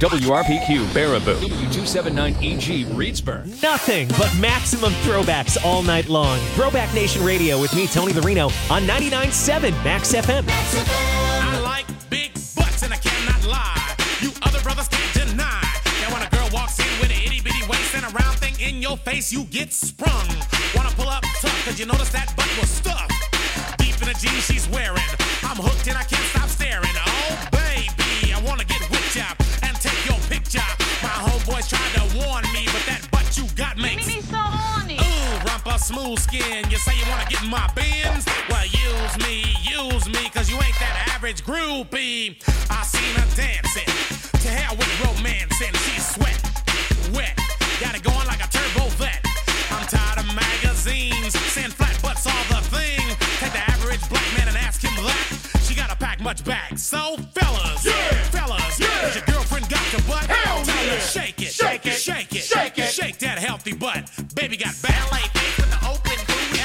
WRPQ Baraboo, W279EG Reedsburg. Nothing but maximum throwbacks all night long. Throwback Nation Radio with me, Tony the Reno, on 99.7 Max FM. I like big butts and I cannot lie. You other brothers can't deny that when a girl walks in with an itty bitty waist and a round thing in your face, you get sprung. Wanna pull up tough, cause you notice that butt was stuffed deep in the jeans she's wearing. I'm hooked and I can't stop staring. Oh baby, I wanna get with ya and take your picture. My homeboys tried to warn me, but that butt you got makes me so horny. Ooh, rumpa smooth skin. You say you wanna get in my bins? Well, use me, cause you ain't that average groupie. I seen her dancing, to hell with romancing. She's sweat, wet, got it going like a turbo vet. I'm tired of magazines, saying flat butts all the thing. Take the average black man and ask him that. She gotta pack much back. So fellas, has your girlfriend got your butt? Hell Tell her yeah. shake it, Shake it. shake it, Shake it. shake that healthy butt. Baby got ballet feet with the open booty.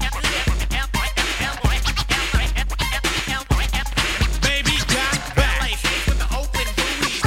Baby got ballet feet with the open booty.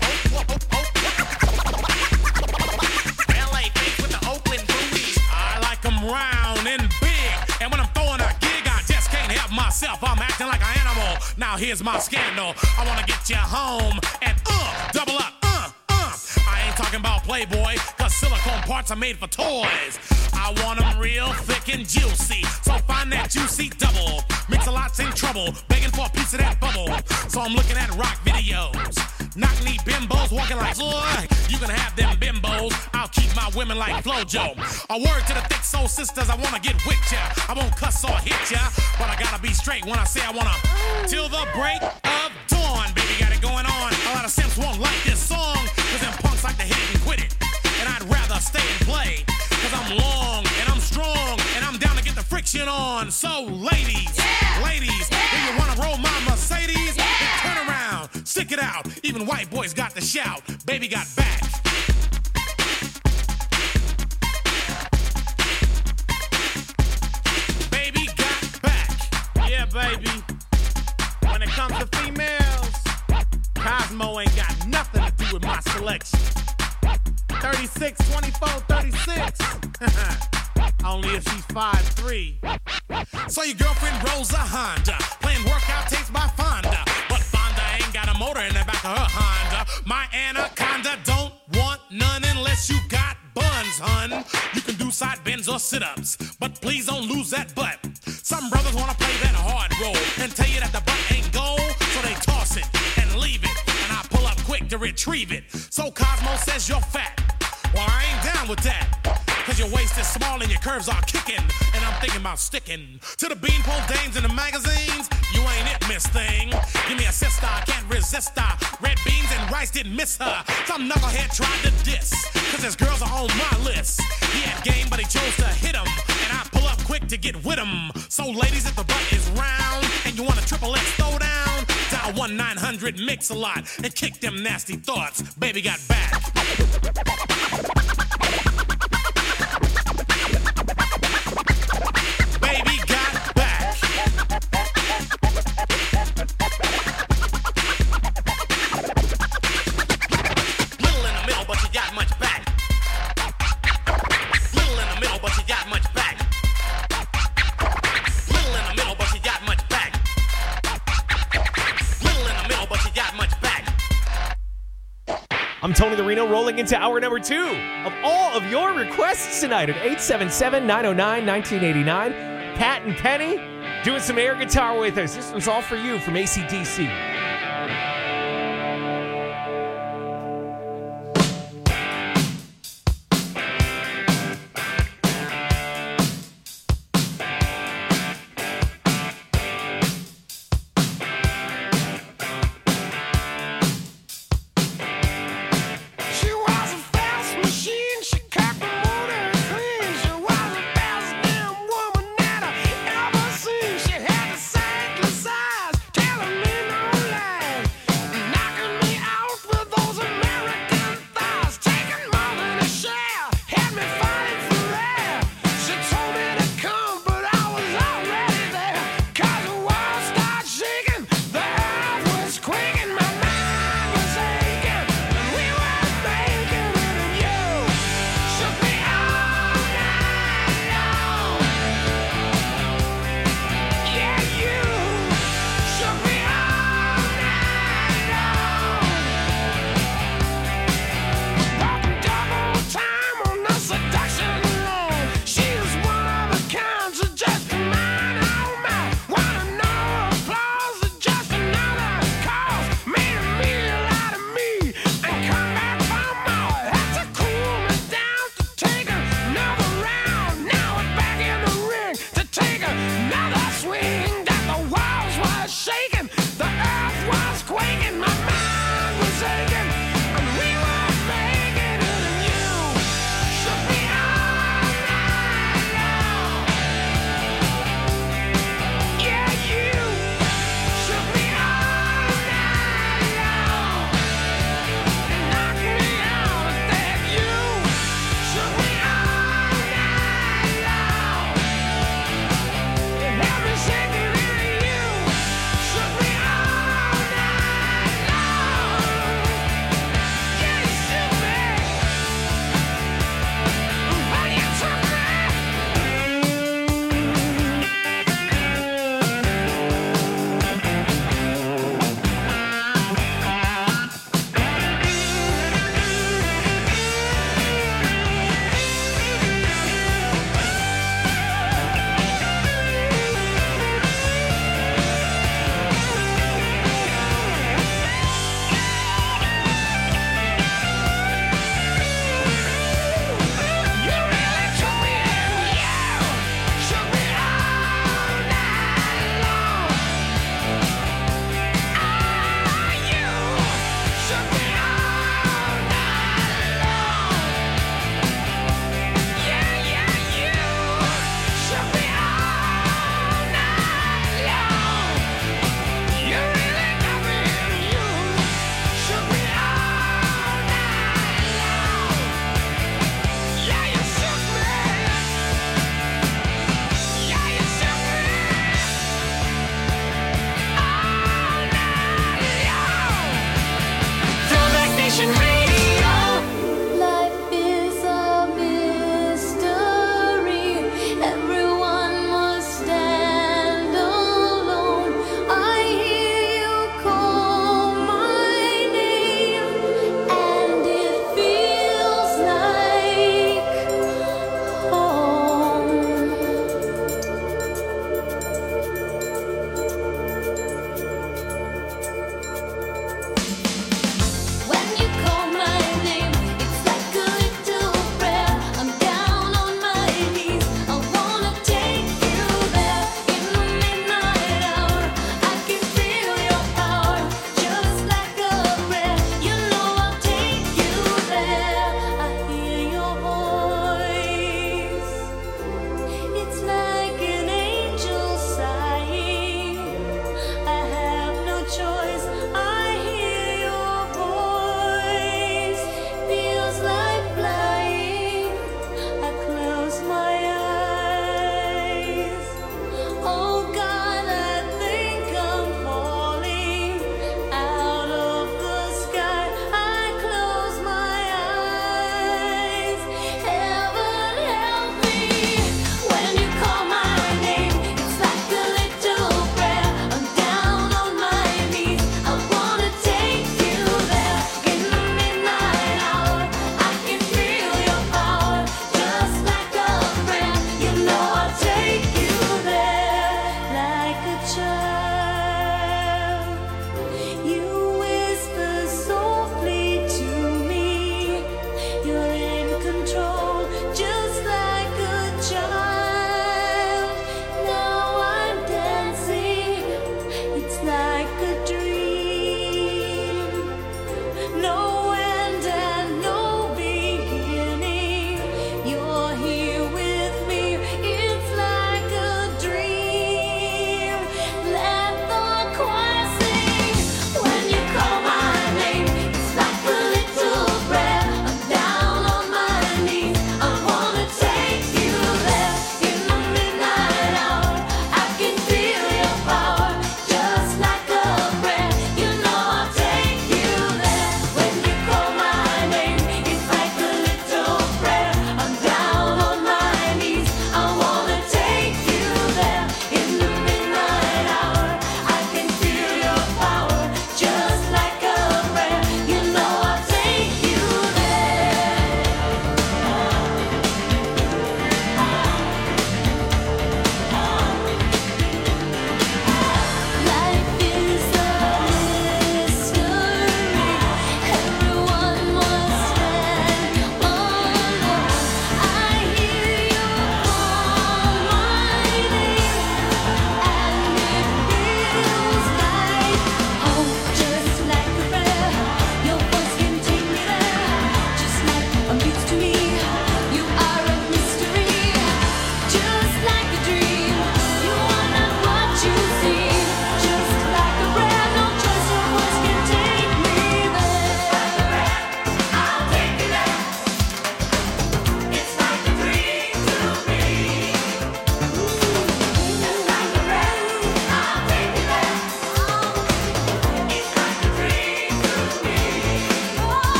Ballet feet with the open booty. I like 'em round and big, and when I'm throwing a gig, I just can't help myself. I'm acting like an animal. Now here's my scandal. I wanna get you home and double up. I ain't talking about Playboy, cause silicone parts are made for toys. I want them real thick and juicy, so find that juicy double. Mix-a-lot's in trouble, begging for a piece of that bubble. So I'm looking at rock videos, knock-knee bimbos walking like, you can have them bimbos, I'll keep my women like Flojo. A word to the thick soul sisters, I wanna get with ya. I won't cuss or hit ya, but I gotta be straight when I say I wanna. Till the break of dawn, baby, got it going on. A lot of simps won't like this song, cause them punks like to hit it and quit it. And I'd rather stay and play, cause I'm long and I'm strong and I'm down to get the friction on. So ladies, if you wanna roll my Mercedes, then turn around, stick it out. Even white boys got the shout, baby got back. Baby got back. Yeah, baby. When it comes to females, Cosmo ain't got nothing to do with my selection. 36, 24, 36. Only if she's 5'3". So your girlfriend rolls a Honda, playing workout tapes by Fonda. But Fonda ain't got a motor in the back of her Honda. My Anaconda don't want none unless you got buns, hun. You can do side bends or sit-ups, but please don't lose that butt. Some brothers wanna play that hard role and tell you that the butt ain't gold, so they toss it and leave it, and I pull up quick to retrieve it. So Cosmo says you're fat. Well, I ain't down with that, cause your waist is small and your curves are kicking, and I'm thinking about sticking to the beanpole dames in the magazines. You ain't it, miss thing. Give me a sister, I can't resist her. Red beans and rice didn't miss her. Some knucklehead tried to diss, cause his girls are on my list. He had game, but he chose to hit him, and I pull up quick to get with him. So ladies, if the butt is round and you want a triple X throwdown, dial 1-900-MIX-A-LOT and kick them nasty thoughts. Baby got back. Baby got back. Little in the middle, but she got much back. Little in the middle, but she got much back. Little in the middle, but she got much back. Little in the middle, but she got much back. I'm Tony the Reno, rolling into hour number 2 of all of your requests tonight at 877-909-1989. Pat and Penny doing some air guitar with us. This one's all for you from AC/DC. She was a fast machine, she cocked the motor clean. She was the best damn woman that I ever seen. She had the sightless eyes, telling me no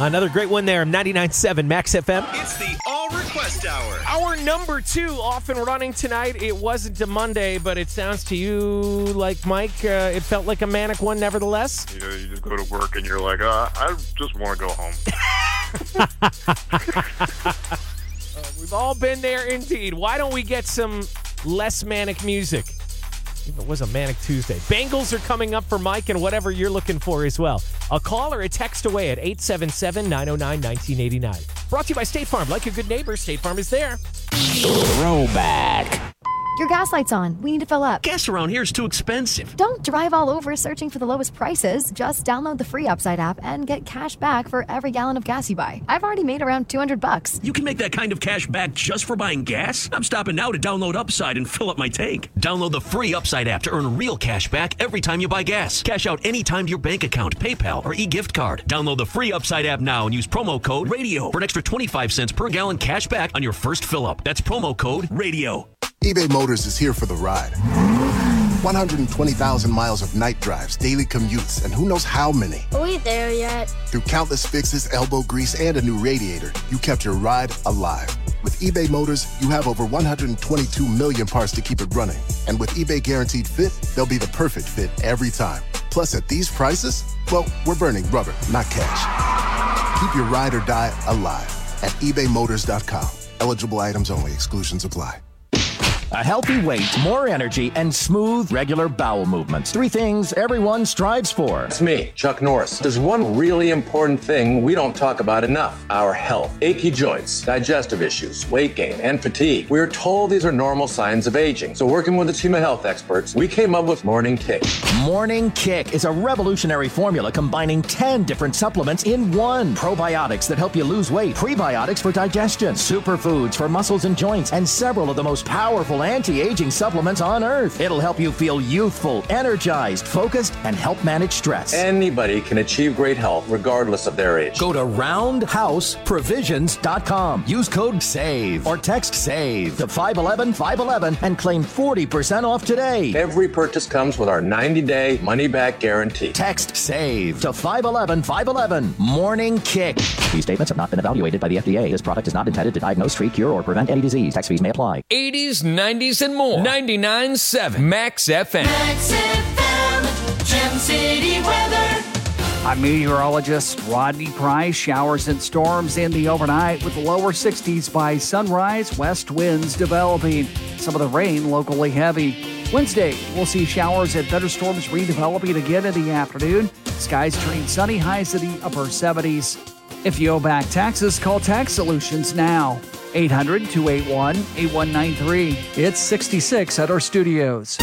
Another great one there, 99.7 Max FM. It's the All Request Hour. Our number 2 off and running tonight. It wasn't a Monday, but it sounds to you like, Mike, it felt like a manic one nevertheless. You know, you just go to work and you're like, I just want to go home. We've all been there indeed. Why don't we get some less manic music? If it was a manic Tuesday. Bengals are coming up for Mike and whatever you're looking for as well. A call or a text away at 877-909-1989. Brought to you by State Farm. Like a good neighbor, State Farm is there. Throwback. Your gas light's on. We need to fill up. Gas around here is too expensive. Don't drive all over searching for the lowest prices. Just download the free Upside app and get cash back for every gallon of gas you buy. I've already made around $200. You can make that kind of cash back just for buying gas? I'm stopping now to download Upside and fill up my tank. Download the free Upside app to earn real cash back every time you buy gas. Cash out anytime to your bank account, PayPal, or e-gift card. Download the free Upside app now and use promo code RADIO for an extra 25 cents per gallon cash back on your first fill-up. That's promo code RADIO. eBay Motors is here for the ride. 120,000 miles of night drives, daily commutes, and who knows how many. Are we there yet? Through countless fixes, elbow grease, and a new radiator, you kept your ride alive. With eBay Motors, you have over 122 million parts to keep it running. And with eBay Guaranteed Fit, they'll be the perfect fit every time. Plus, at these prices, well, we're burning rubber, not cash. Keep your ride or die alive at ebaymotors.com. Eligible items only. Exclusions apply. A healthy weight, more energy, and smooth, regular bowel movements. 3 things everyone strives for. It's me, Chuck Norris. There's one really important thing we don't talk about enough: our health. Achy joints, digestive issues, weight gain, and fatigue. We're told these are normal signs of aging. So working with a team of health experts, we came up with Morning Kick. Morning Kick is a revolutionary formula combining 10 different supplements in one. Probiotics that help you lose weight, prebiotics for digestion, superfoods for muscles and joints, and several of the most powerful anti-aging supplements on earth. It'll help you feel youthful, energized, focused, and help manage stress. Anybody can achieve great health regardless of their age. Go to roundhouseprovisions.com. Use code SAVE or text SAVE to 511-511 and claim 40% off today. Every purchase comes with our 90-day money-back guarantee. Text SAVE to 511-511. Morning Kick. These statements have not been evaluated by the FDA. This product is not intended to diagnose, treat, cure, or prevent any disease. Tax fees may apply. 80s, 90s, and more. 99.7 Max FM. Max FM, Gem City weather. I'm meteorologist Rodney Price. Showers and storms in the overnight with the lower 60s by sunrise. West winds developing. Some of the rain locally heavy. Wednesday, we'll see showers and thunderstorms redeveloping again in the afternoon. Skies turning sunny, highs in the upper 70s. If you owe back taxes, call Tax Solutions now. 800-281-8193. It's 66 at our studios.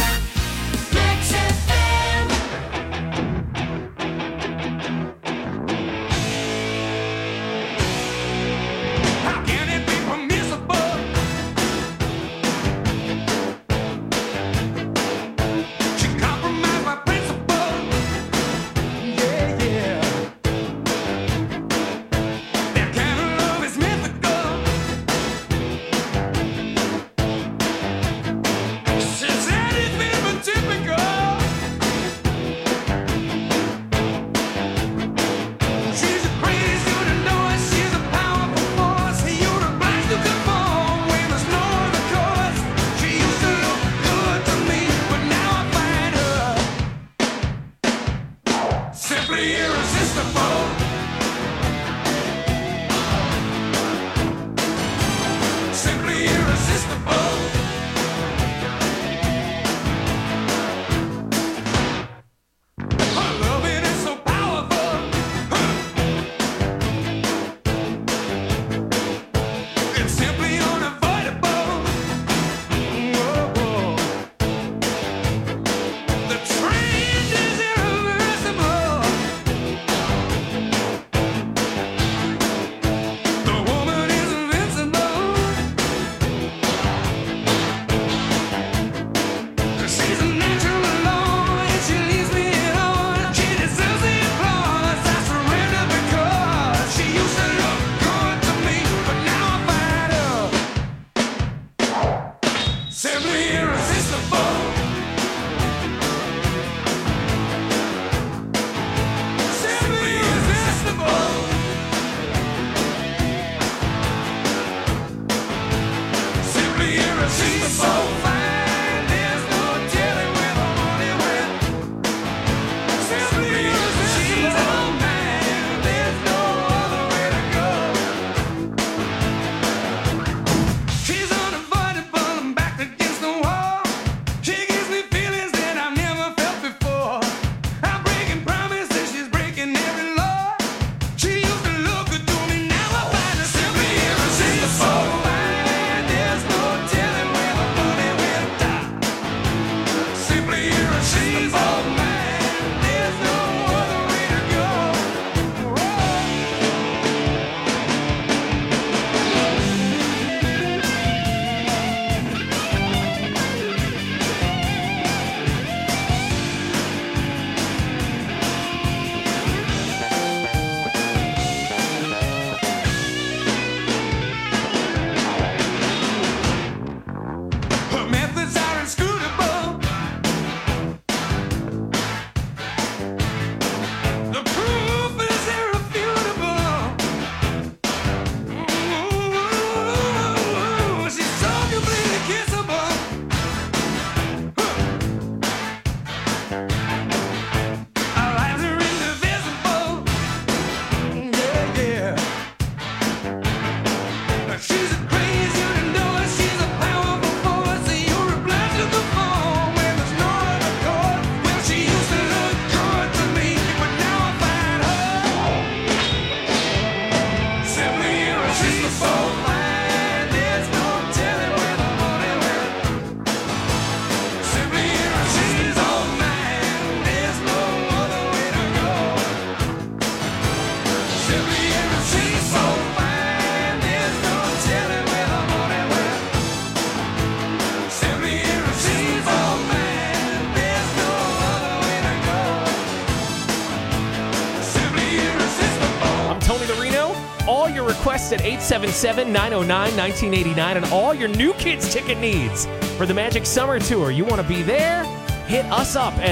all your requests at 877-909-1989 and all your new kids ticket needs for the Magic Summer Tour. You want to be there? Hit us up at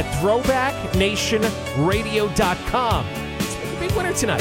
throwbacknationradio.com. Let's make a big winner tonight.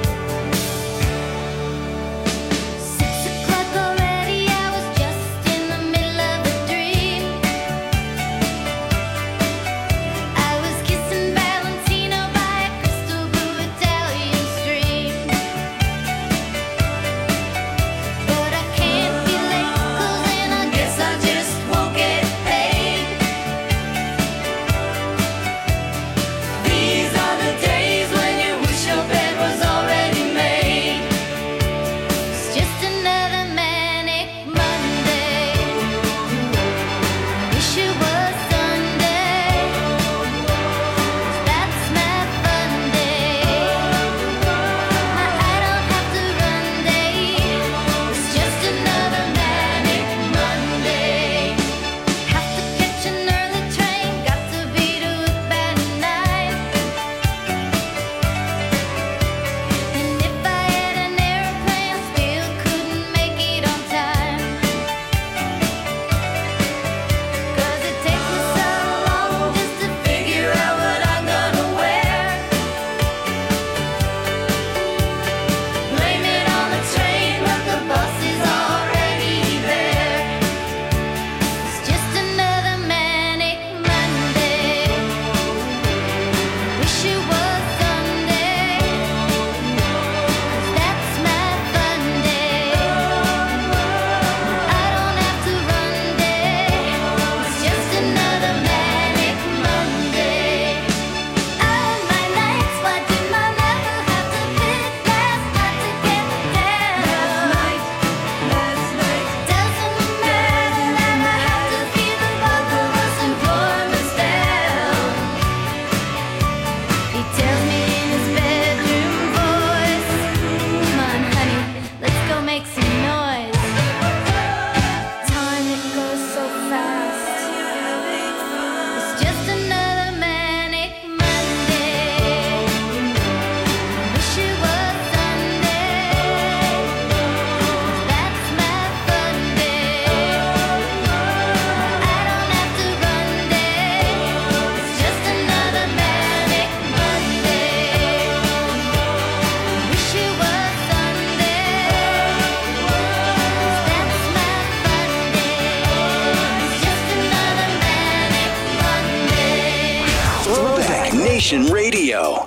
Nation Radio.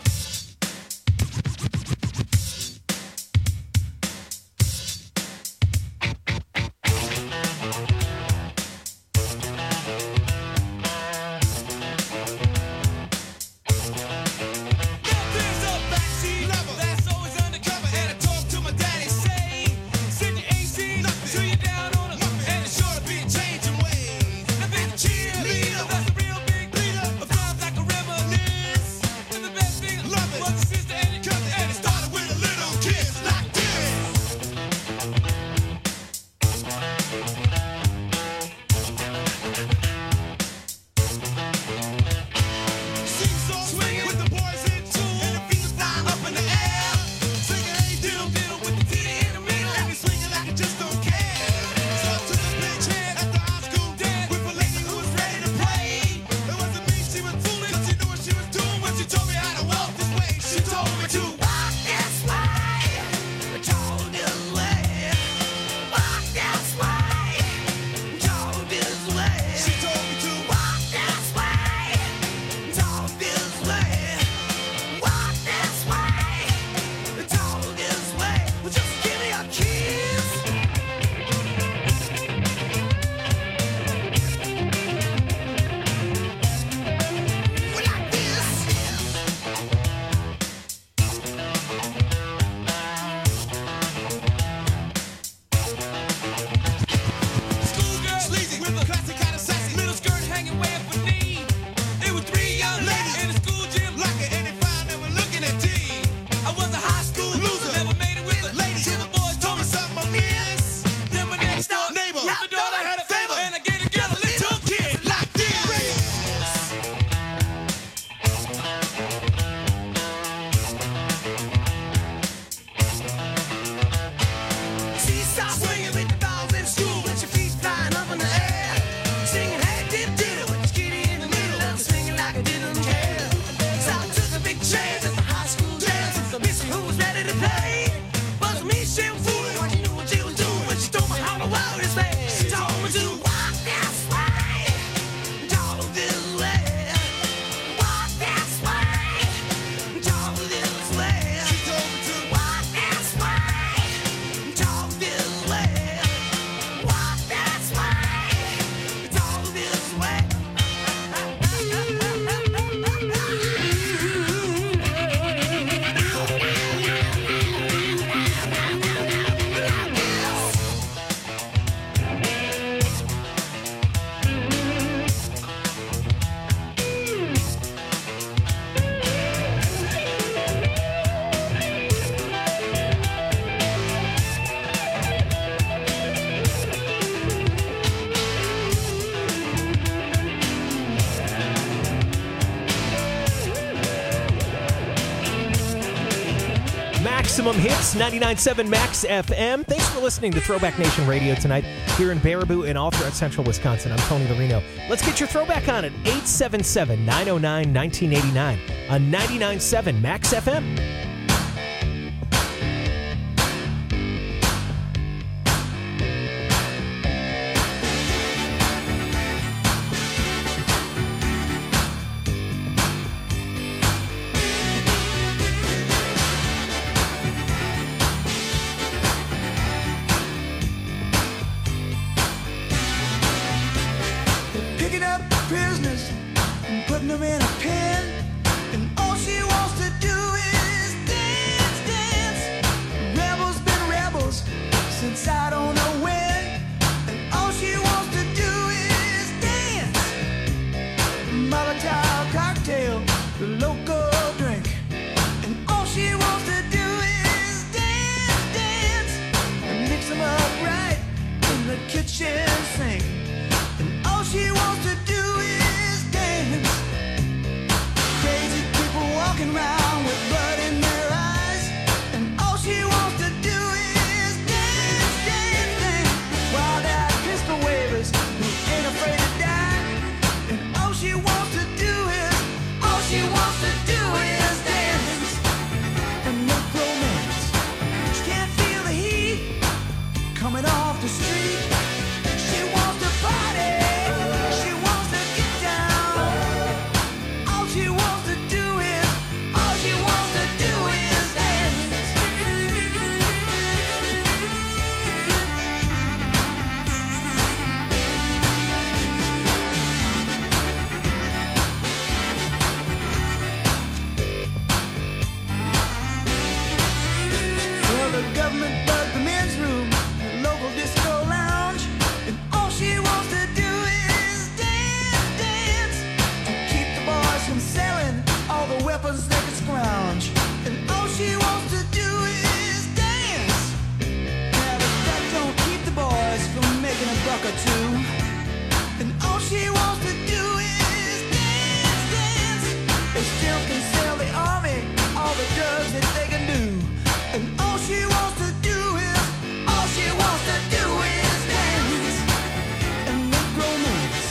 Maximum Hits, 99.7 Max FM. Thanks for listening to Throwback Nation Radio tonight here in Baraboo and all throughout central Wisconsin. I'm Tony Marino. Let's get your throwback on at 877-909-1989 on 99.7 Max FM. Picking up prisoners and putting them in a pen, and all she wants to do is dance, dance. Rebels been rebels since I don't know when, and all she wants to do is dance. Molotov cocktail, the local drink, and all she wants to do is dance, dance, and mix them up right in the kitchen sink. All she wants to do is dance. Crazy people walking around with blood in their eyes, and all she wants to do is dance, dance, dance. While that pistol wavers who ain't afraid to die, and all she wants to do is dance and make romance. She can't feel the heat coming off the street. She wants to party. The government bugged the men's room, the local disco lounge, and all she wants to do is dance, dance, to keep the boys from selling all the weapons they can scrounge. And all she wants to do is dance. Yeah, but that don't keep the boys from making a buck or two. And all she wants to do is dance, dance. They still can sell the army all the drugs that they can do. And all she wants to do is dance and make romance.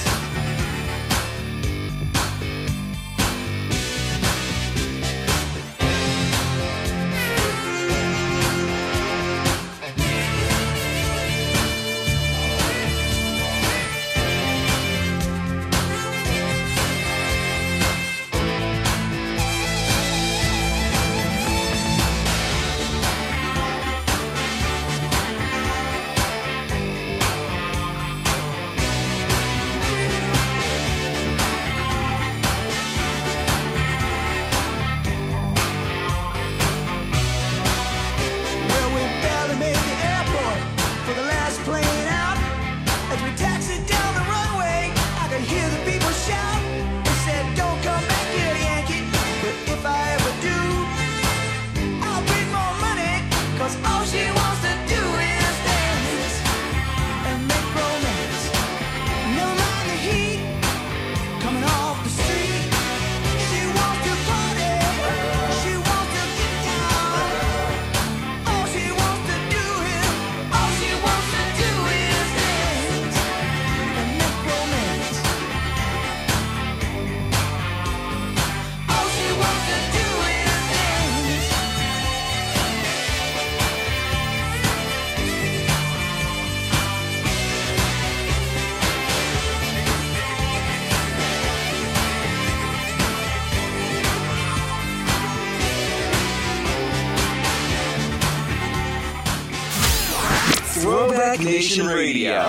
Well, we barely made the airport for the last plane out. As we taxied down the runway, I could hear the people shout. They said, "Don't come back here, Yankee." But if I ever do, I'll bring more money, 'cause all she wants to do is dance and make romance. Never mind the heat coming off the street. She wants to party. She wants to get down. All she wants to do is dance and make romance. All she wants to do is dance. Throwback Nation Radio.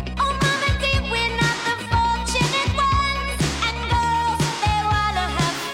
Fortunate ones and girls, they wanna have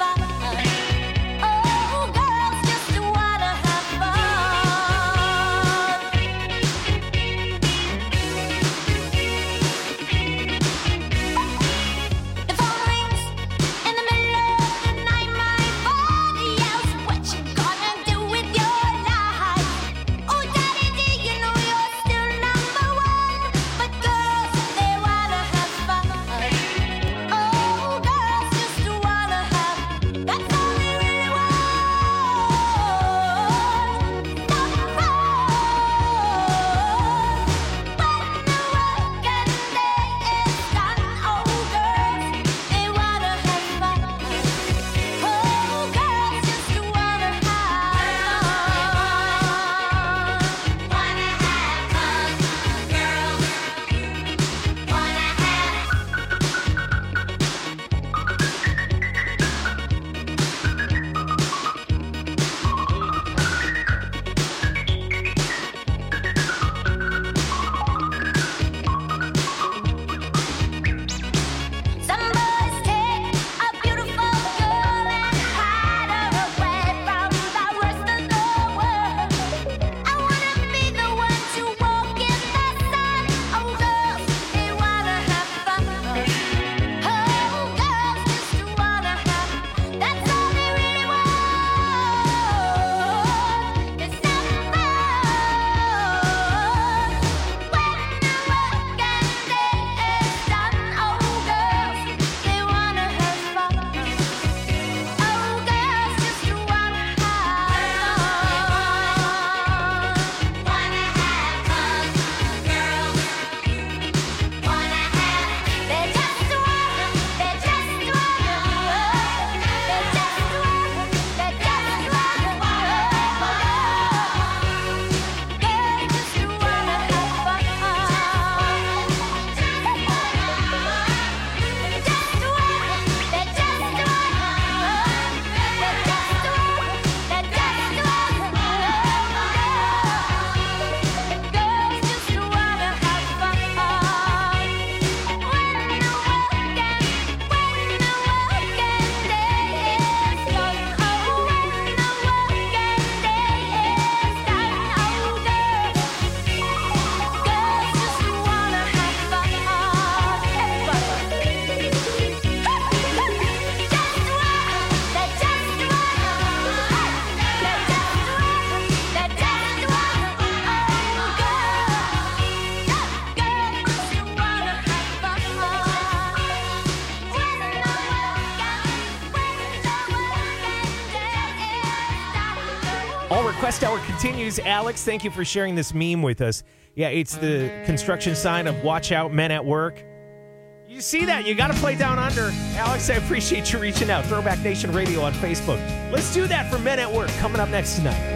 Quest Hour continues. Alex, thank you for sharing this meme with us. Yeah, it's the construction sign of watch out, men at work. You see that? You got to play down under. Alex, I appreciate you reaching out. Throwback Nation Radio on Facebook. Let's do that for men at work coming up next tonight.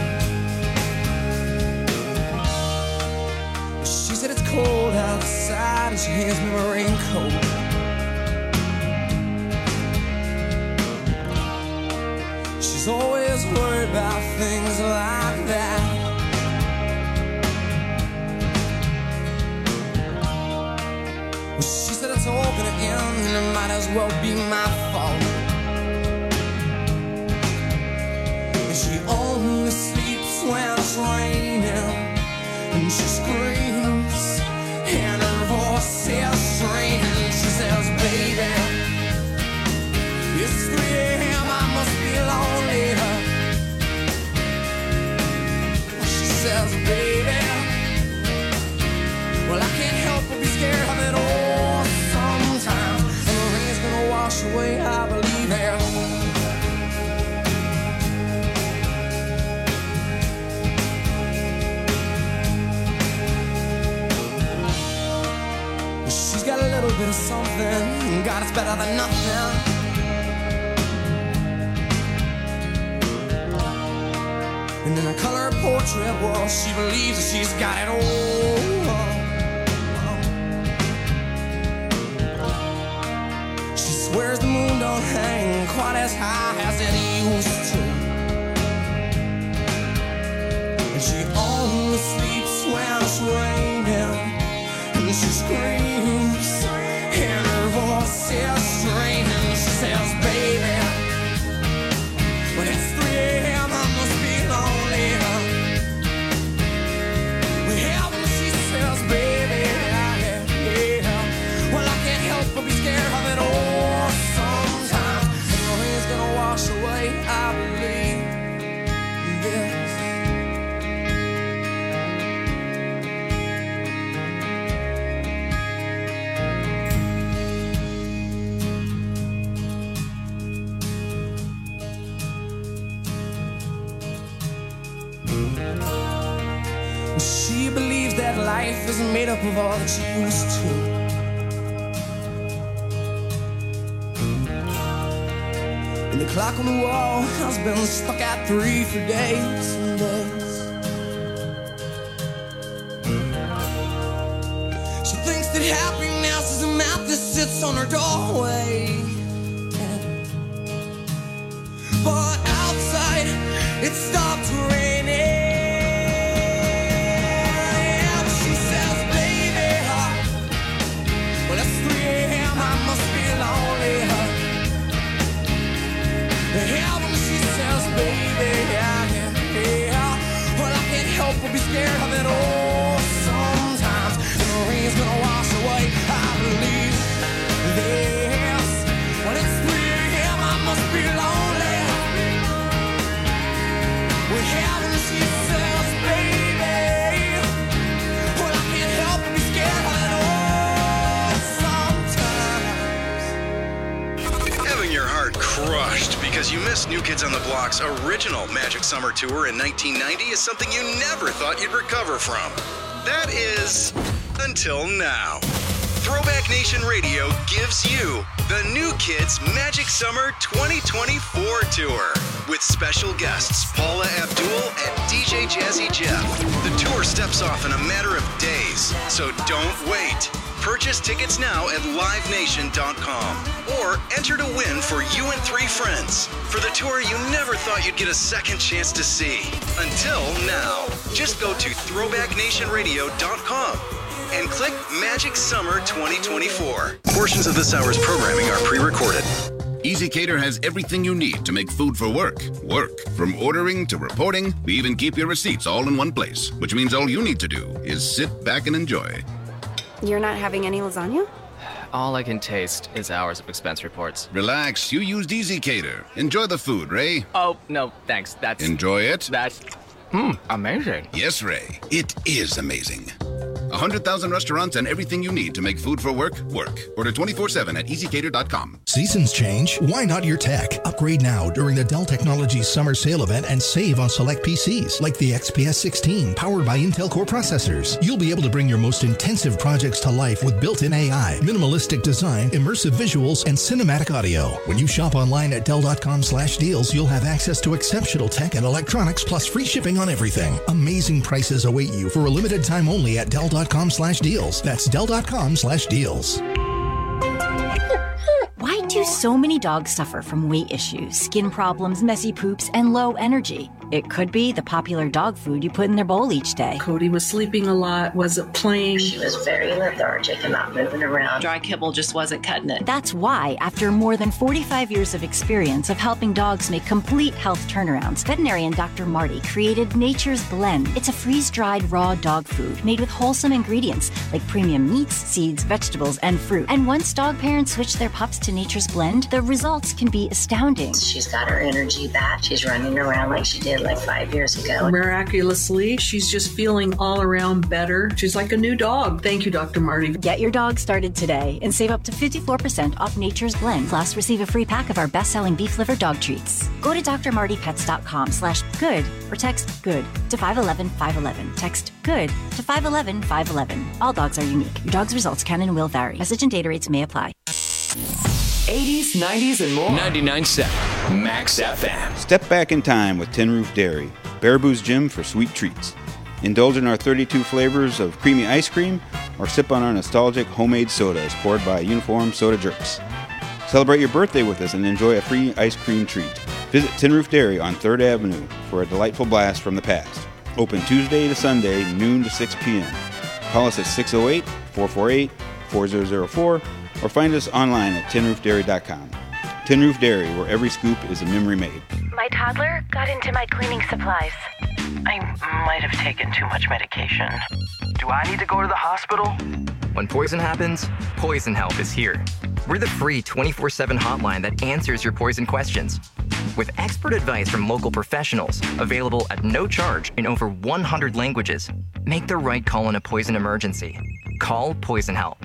She said it's cold outside and she hands me my raincoat. She's always worried about things like that. Well, she said it's all gonna end and it might as well be my fault. And she only sleeps when it's raining. And she screams, and her voice is strange. She says, baby, it's 3 a.m., I must be lonely. She says, baby, well, I can't help but be scared of it all sometimes. And the rain's gonna wash away, I believe it. Got a little bit of something, God, it's better than nothing. And in a color portrait, well, she believes that she's got it all. She swears the moon don't hang quite as high as it used to. And she only sleeps when it's raining. And she screams, and her voice is strange. And she says, baby, when it's 3 a.m., I must be lonely. Well, when she says, baby, well, I can't help but be scared of it all sometimes. And the rain's gonna wash away, I believe this. She believes that life isn't made up of all that she used to. And the clock on the wall has been stuck at 3 for days and days. She thinks that happiness is a map that sits on her doorway. But outside, it stopped raining. Be scared of it all sometimes. And the rain's gonna wash away, I believe this. When it's 3 a.m., I must be lonely. Well, heaven, she says, baby, well, I can't help but be scared of it all sometimes. Having your heart crushed because you missed New Kids on the Block's original Magic Summer Tour in 1990 is something you never thought you'd recover from. That is, until now. Throwback Nation Radio gives you the New Kids Magic Summer 2024 Tour with special guests Paula Abdul and DJ Jazzy Jeff. The tour steps off in a matter of days, so don't wait. Purchase tickets now at livenation.com or enter to win for you and 3 friends for the tour you never thought you'd get a second chance to see. Until now, just go to throwbacknationradio.com and click Magic Summer 2024. Portions of this hour's programming are pre-recorded. EasyCater has everything you need to make food for work. Work. From ordering to reporting, we even keep your receipts all in one place, which means all you need to do is sit back and enjoy. You're not having any lasagna? All I can taste is hours of expense reports. Relax, you used EasyCater. Enjoy the food, Ray. Oh, no, thanks. That's... Enjoy it? That's... amazing. Yes, Ray. It is amazing. 100,000 restaurants and everything you need to make food for work, work. Order 24/7 at easycater.com. Seasons change. Why not your tech? Upgrade now during the Dell Technologies Summer Sale event and save on select PCs like the XPS 16 powered by Intel Core processors. You'll be able to bring your most intensive projects to life with built-in AI, minimalistic design, immersive visuals, and cinematic audio. When you shop online at Dell.com/deals, you'll have access to exceptional tech and electronics plus free shipping on everything. Amazing prices await you for a limited time only at Dell.com/deals. That's Dell.com/deals. Why do so many dogs suffer from weight issues, skin problems, messy poops, and low energy? It could be the popular dog food you put in their bowl each day. Cody was sleeping a lot, wasn't playing. She was very lethargic and not moving around. Dry kibble just wasn't cutting it. That's why, after more than 45 years of experience of helping dogs make complete health turnarounds, veterinarian Dr. Marty created Nature's Blend. It's a freeze-dried raw dog food made with wholesome ingredients like premium meats, seeds, vegetables, and fruit. And once dog parents switch their pups to Nature's Blend, the results can be astounding. She's got her energy back. She's running around like she did like 5 years ago. Miraculously, she's just feeling all around better. She's like a new dog. Thank you, Dr. Marty. Get your dog started today and save up to 54% off Nature's Blend. Plus, receive a free pack of our best-selling beef liver dog treats. Go to drmartypets.com/good or text GOOD to 511-511. Text GOOD to 511-511. All dogs are unique. Your dog's results can and will vary. Message and data rates may apply. 80s, 90s, and more. 99.7 Max FM. Step back in time with Tin Roof Dairy, Baraboo's Gym for sweet treats. Indulge in our 32 flavors of creamy ice cream or sip on our nostalgic homemade sodas poured by uniformed soda jerks. Celebrate your birthday with us and enjoy a free ice cream treat. Visit Tin Roof Dairy on 3rd Avenue for a delightful blast from the past. Open Tuesday to Sunday, noon to 6 p.m. Call us at 608-448-4004 or find us online at tinroofdairy.com. Tin Roof Dairy, where every scoop is a memory made. My toddler got into my cleaning supplies. I might have taken too much medication. Do I need to go to the hospital? When poison happens, Poison Help is here. We're the free 24/7 hotline that answers your poison questions. With expert advice from local professionals, available at no charge in over 100 languages. Make the right call in a poison emergency. Call Poison Help.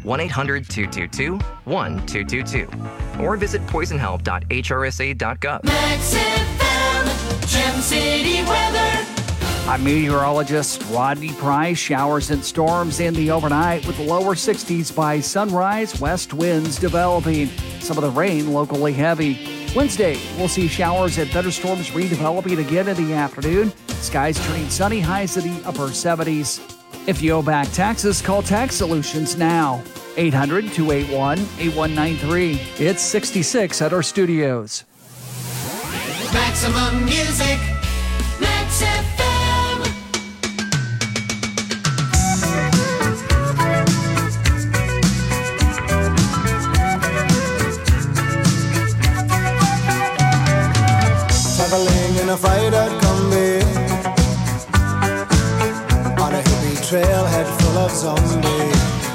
1-800-222-1222. Or visit poisonhelp.hrsa.gov. Max FM, Gem City weather. I'm meteorologist Rodney Price. Showers and storms in the overnight with lower 60s by sunrise. West winds developing. Some of the rain locally heavy. Wednesday, we'll see showers and thunderstorms redeveloping again in the afternoon. Skies turning sunny, highs to the upper 70s. If you owe back taxes, call Tax Solutions now. 800-281-8193. It's 66 at our studios. Maximum music, Max FM. Traveling in a freighter combi on a hippie trailhead full of zombies.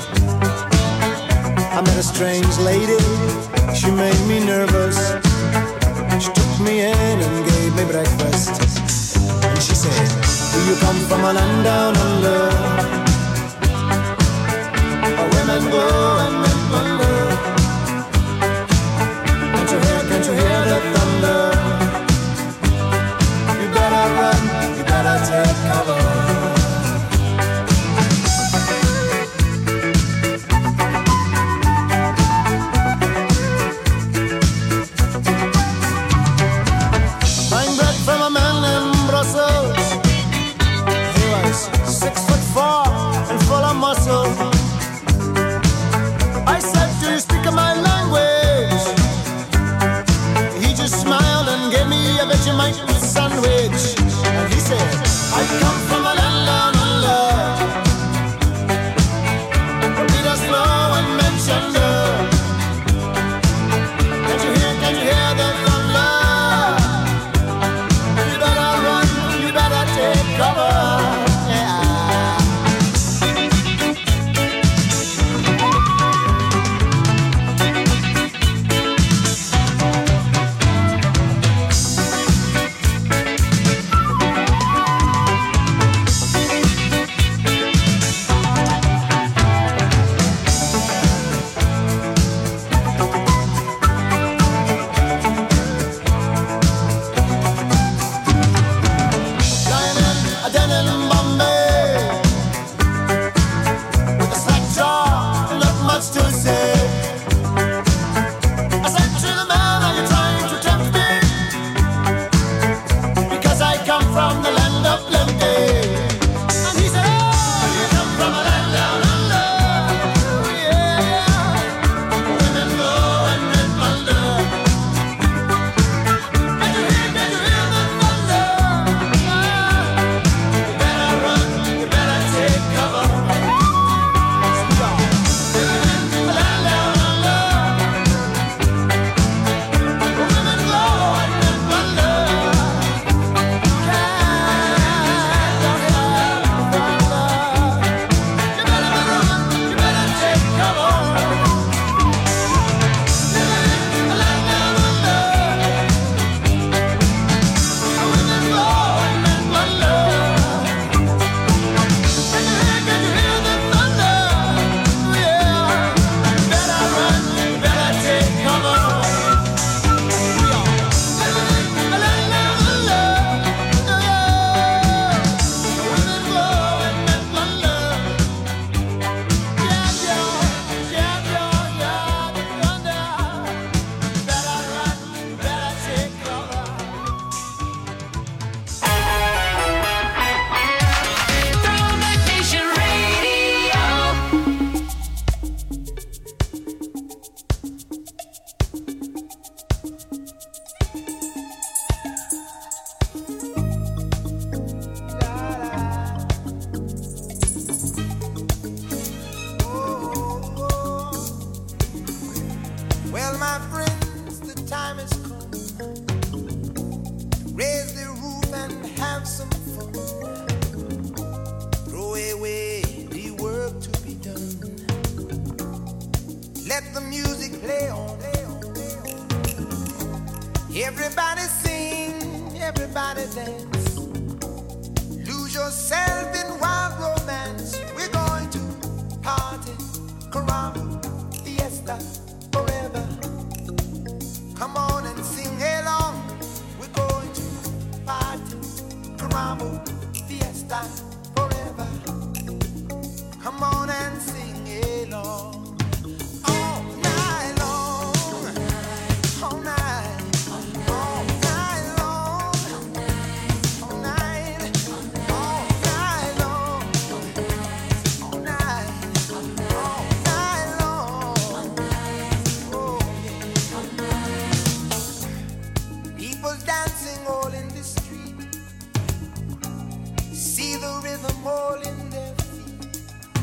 I met a strange lady, she made me nervous. She took me in and gave me breakfast. And she said, do you come from a land down under? Where women go and men wonder. Can't you hear the thunder? You better run, you better take cover. Let the music play on. Everybody sing, everybody dance. Lose yourself in wild romance. We're going to party, caramba, fiesta, forever. Come on and sing along. We're going to party, caramba, fiesta, forever. Come on and sing along. All night long, all night. Dancing all in the street, see the rhythm all in their feet.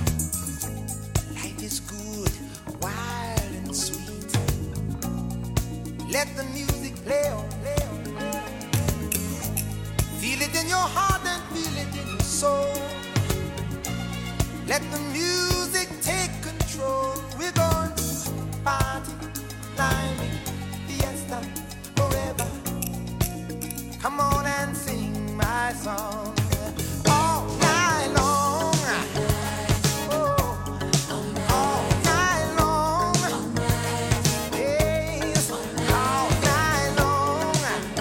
Life is good, wild and sweet. Let the music play on, play on, play on. Feel it in your heart and feel it in your soul. Let the music take control. We're going to party, climbing, fiesta, forever. Come on and sing my song all night long. Oh, all night long. Yes, all night long.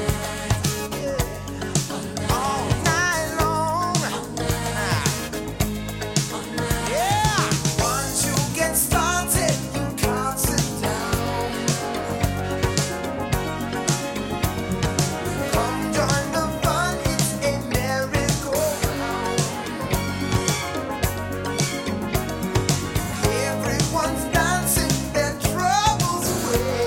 Yeah, all night long. Yeah, once you get started, you can't sit down. Join the fun, it's a merry-go-round. Everyone's dancing their troubles away.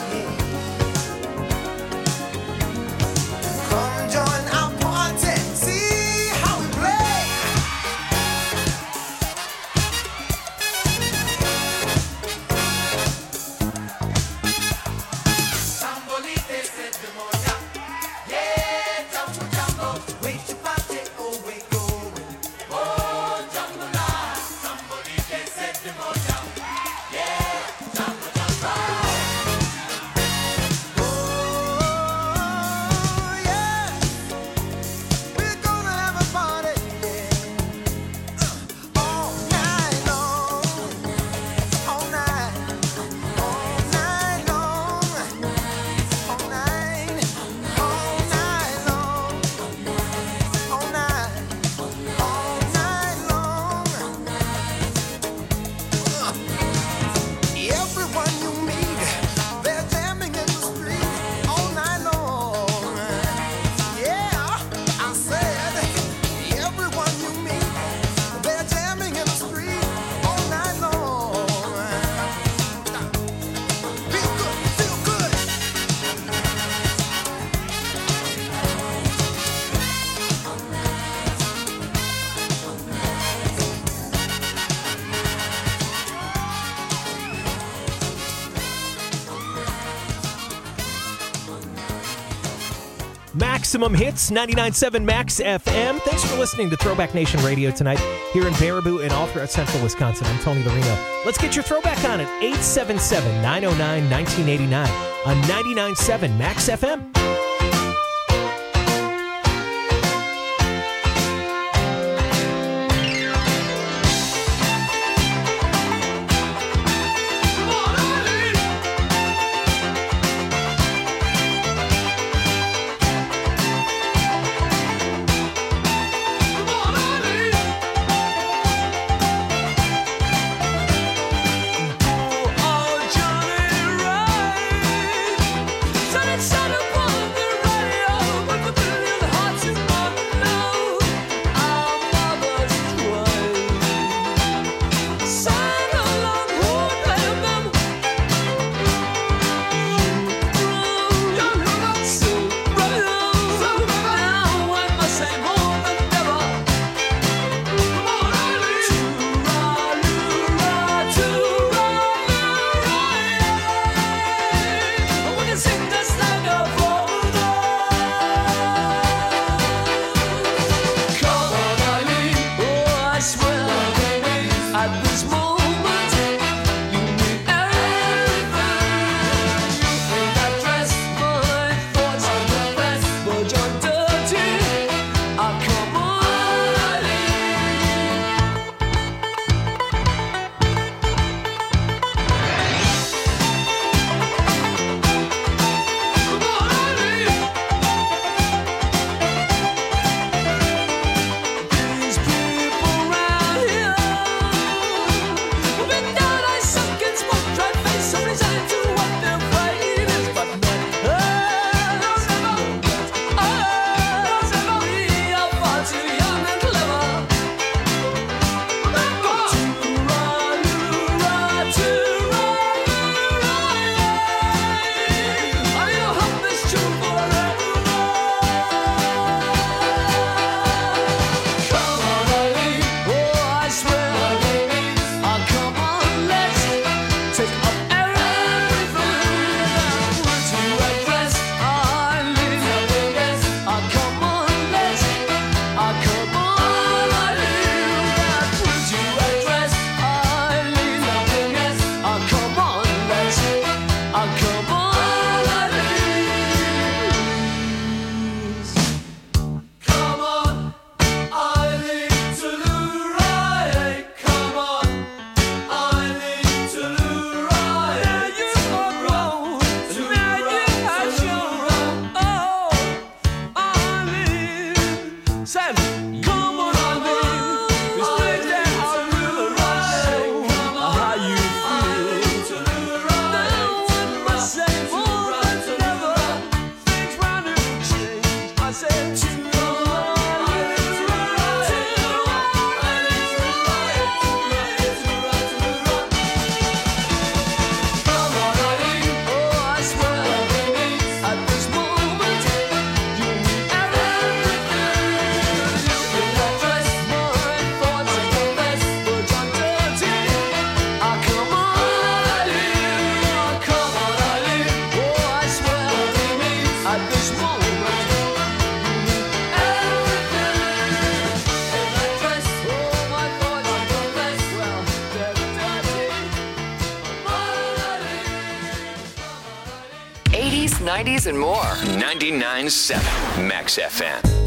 Come join our party, see how we play. Sambolite se demoja. Yeah, jumbo, jumbo, wait to party, oh, we're going. Oh, jumbo la, somebody can set the moja. Yeah, jumbo, jumbo. Oh, yeah, we're gonna have a party, yeah. All night long, all night, all night long, all night. All night long, all night long. Everyone you meet, they're jamming in the street all night long. Yeah, I said, everyone you meet, they're jamming in the street all night long. Feel good, feel good. Maximum Hits, 99.7 Max FM. Thanks for listening to Throwback Nation Radio tonight here in Baraboo and all throughout central Wisconsin. I'm Tony Lorino. Let's get your throwback on at 877-909-1989 on 99.7 Max FM. Oh, Johnny, right. Said it, 80s, 90s, and more. 99.7 Max FM.